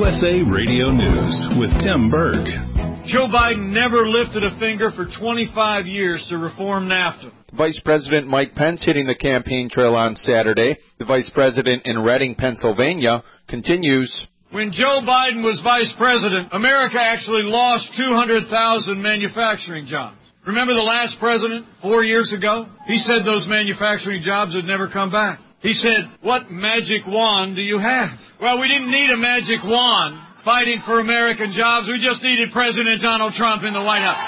USA Radio News with Tim Berg. Joe Biden never lifted a finger for 25 years to reform NAFTA. Vice President Mike Pence hitting the campaign trail on Saturday. The Vice President in Reading, Pennsylvania, continues. When Joe Biden was Vice President, America actually lost 200,000 manufacturing jobs. Remember the last president 4 years ago? He said those manufacturing jobs would never come back. He said, "What magic wand do you have?" Well, we didn't need a magic wand fighting for American jobs. We just needed President Donald Trump in the White House.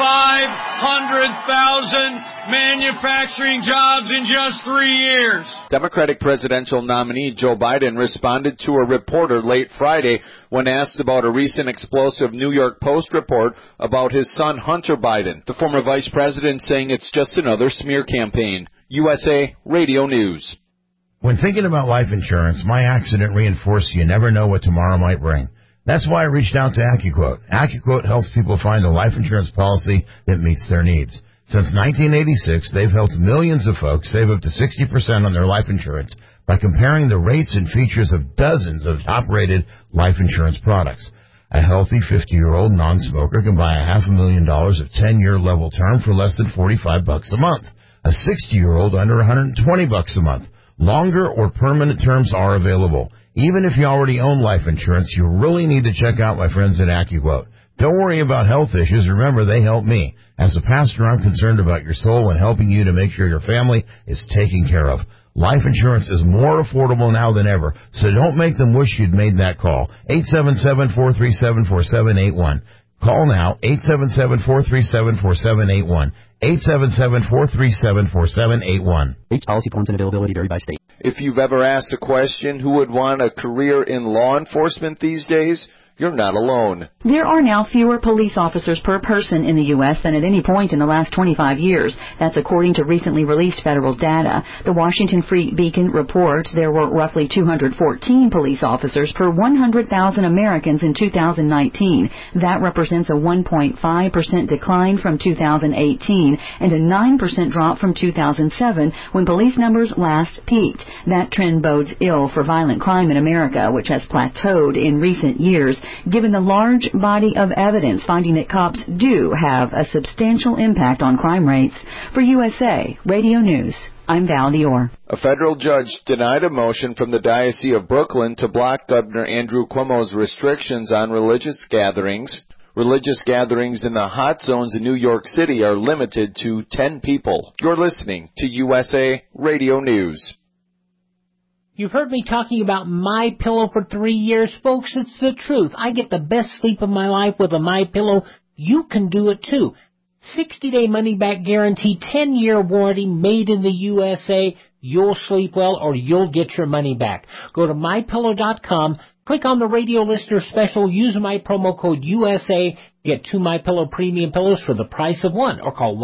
500,000 manufacturing jobs in just 3 years. Democratic presidential nominee Joe Biden responded to a reporter late Friday when asked about a recent explosive New York Post report about his son Hunter Biden. The former vice president saying it's just another smear campaign. USA Radio News. When thinking about life insurance, my accident reinforced you never know what tomorrow might bring. That's why I reached out to AccuQuote. AccuQuote helps people find a life insurance policy that meets their needs. Since 1986, they've helped millions of folks save up to 60% on their life insurance by comparing the rates and features of dozens of top-rated life insurance products. A healthy 50-year-old non-smoker can buy $500,000 of 10-year level term for less than $45 a month. A 60-year-old under $120 a month. Longer or permanent terms are available. Even if you already own life insurance, you really need to check out my friends at AccuQuote. Don't worry about health issues. Remember, they help me. As a pastor, I'm concerned about your soul and helping you to make sure your family is taken care of. Life insurance is more affordable now than ever, so don't make them wish you'd made that call. 877-437-4781. Call now, 877-437-4781. 877-437-4781. Each policy forms and availability vary by state. If you've ever asked a question, who would want a career in law enforcement these days? You're not alone. There are now fewer police officers per person in the U.S. than at any point in the last 25 years. That's according to recently released federal data. The Washington Free Beacon reports there were roughly 214 police officers per 100,000 Americans in 2019. That represents a 1.5% decline from 2018 and a 9% drop from 2007 when police numbers last peaked. That trend bodes ill for violent crime in America, which has plateaued in recent years, given the large body of evidence finding that cops do have a substantial impact on crime rates. For USA Radio News, I'm Val Dior. A federal judge denied a motion from the Diocese of Brooklyn to block Governor Andrew Cuomo's restrictions on religious gatherings. Religious gatherings in the hot zones in New York City are limited to 10 people. You're listening to USA Radio News. You've heard me talking about MyPillow for 3 years. Folks, it's the truth. I get the best sleep of my life with a MyPillow. You can do it too. 60-day money-back guarantee, 10-year warranty, made in the USA. You'll sleep well or you'll get your money back. Go to MyPillow.com, click on the radio listener special, use my promo code USA, get 2 MyPillow premium pillows for the price of one, or call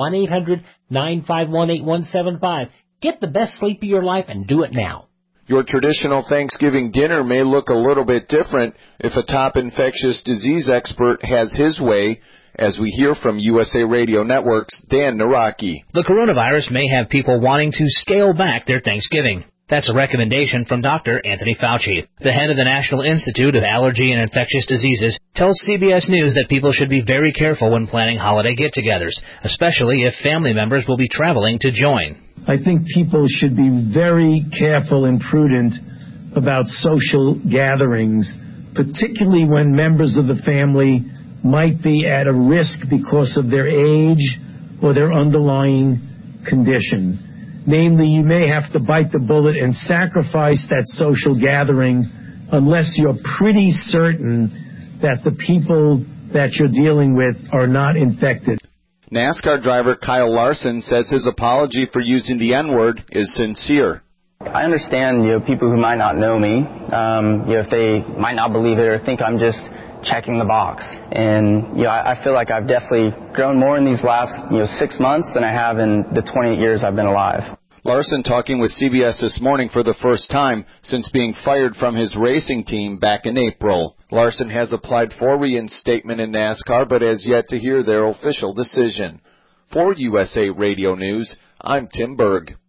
1-800-951-8175. Get the best sleep of your life and do it now. Your traditional Thanksgiving dinner may look a little bit different if a top infectious disease expert has his way, as we hear from USA Radio Network's Dan Naraki. The coronavirus may have people wanting to scale back their Thanksgiving. That's a recommendation from Dr. Anthony Fauci. The head of the National Institute of Allergy and Infectious Diseases tells CBS News that people should be very careful when planning holiday get-togethers, especially if family members will be traveling to join. I think people should be very careful and prudent about social gatherings, particularly when members of the family might be at a risk because of their age or their underlying condition. Namely, you may have to bite the bullet and sacrifice that social gathering unless you're pretty certain that the people that you're dealing with are not infected. NASCAR driver Kyle Larson says his apology for using the N-word is sincere. I understand, people who might not know me, if they might not believe it or think I'm just checking the box. And, I feel like I've definitely grown more in these last, 6 months than I have in the 28 years I've been alive. Larson talking with CBS this morning for the first time since being fired from his racing team back in April. Larson has applied for reinstatement in NASCAR but has yet to hear their official decision. For USA Radio News, I'm Tim Berg.